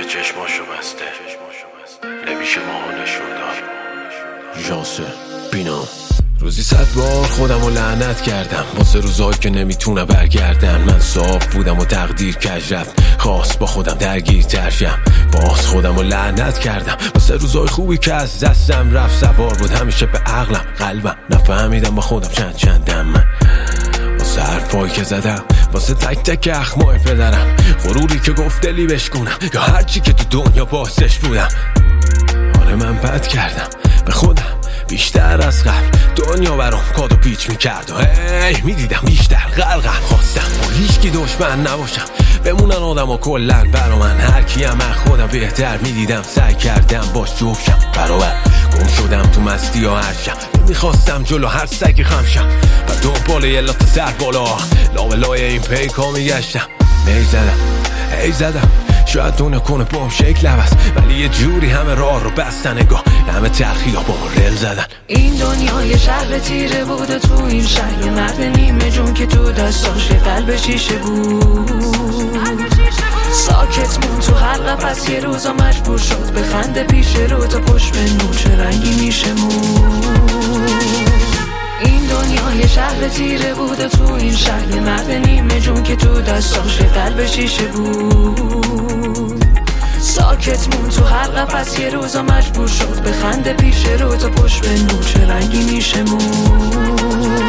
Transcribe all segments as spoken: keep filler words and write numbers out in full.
چشماشو بسته نمیشه ماها نشون داد. ژانس بینا روزی صد بار خودم رو لعنت کردم واسه روزایی که نمیتونه برگردن. من صاف بودم و تقدیر کج رفت خواست با خودم درگیر ترشم. باز خودم رو لعنت کردم واسه روزای خوبی که از دستم رفت. سوار بود همیشه به عقلم قلبم نفهمیدم با خودم چند چندم. من واسه حرفایی که زدم واسه تک تک اخمای پدرم. غروری که گفت دلی بشکنم یا هرچی که تو دنیا باعثش بودم. آره من بد کردم به خودم بیشتر از قبل. دنیا برام کادو پیچ میکرد و هی میدیدم بیشتر غرقم. خواستم با هیچکی دشمن نباشم بمونن آدم و کلن برا من. هر کیم من خودم بهتر میدیدم سعی کردم باش جفتشم برابر. گم شدم تو مستی و هرشم نمیخواستم جلو هر سگی خمشم و دنبال یه لات سر بالا لابلای این پیکا میگشتم. می زدم ای زدم شاید دونه کنه بام شکل عوض ولی یه جوری همه راه رو بستن. نگاه همه ترخیلا با ما رل زدن. این دنیا یه شهر تیره بوده تو این شهر یه مرد نیمه جون که تو دستاش قلب شیشه بود. ساکت مون تو هر قفس یه روزا مجبور شد به خنده پیش رو تا پشت به نور چه رنگی میشه مون. این دنیا یه شهر تیره بوده تو این شهر یه مرد نیمه جون که تو دستاش قلب شیشه بود. ساکت مون تو هر قفس یه روزا مجبور شد به خنده پیش رو تا پشت به نور چه رنگی میشه مون.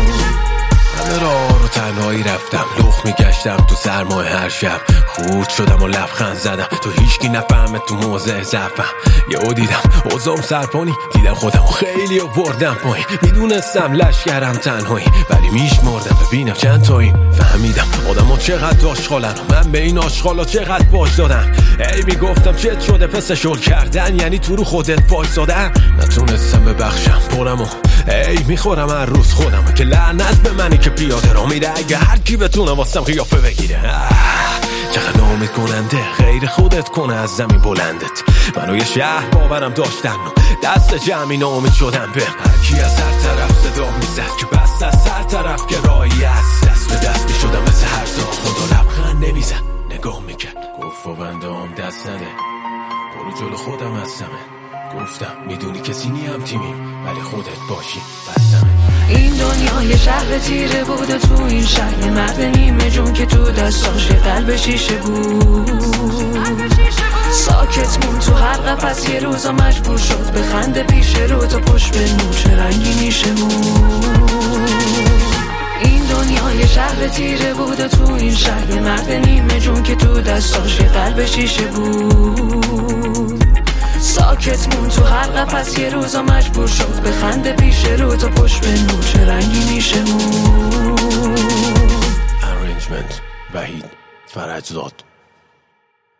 همه راه رو تنهایی رفتم لخ میگشتم تو سرمای هر شب. خود شدم و لبخند زدم تو هیچکی نفهمه تو موضع ضعفم. یهو دیدم اوضاعم سرپانی دیدم خودم خیلی آوردم پایین. میدونستم لشکرم تنهایی ولی میشمردم ببینم چند تایی. فهمیدم آدم ها چقدر آشغالن و من به این آشغالا چقدر باج دادم. ای میگفتم چت شده پس شل کردن یعنی تو رو خودت فایسادن. نتونستم ببخشم پرم و ای میخورم هر روز خودم که لعنت به منی که پیاده را میره. اگه هر کی بتونه واسم قیافه بگیره چقدر نامید کننده غیر خودت کنه از زمین بلندت. منو یه شهر باورم داشتن و دست جمعی نامید شدم به هر کی از هر طرف صدا میزد که بست از هر طرف که راهی از دست به دست میشدم مثل هر زا. خدا لبخند نمیزد نگاه میکرد گفت و بنده هم دست نده برو جلو خودم هستمه. گفتم میدونی کسی نیم تیمیم ولی خودت باشی بستمه. این دنیا یه شهر تیره بوده تو این شهر یه مرد نیمه جون که تو دستاش قلب شیشه بود. ساکت مون تو هر قفس یه روزا مجبور شد به خنده پیش رو تا پشت به نور چه رنگی میشه مون. این دنیا یه شهر تیره بوده تو این شهر یه مرد نیمه جون که تو دستاش قلب شیشه بود. ساکت مون تو هر قفس یه روزا مجبور شد به خنده پیش رو تا پشت به نور چه رنگی میشه مون. Arrangement وحید فرجزاد.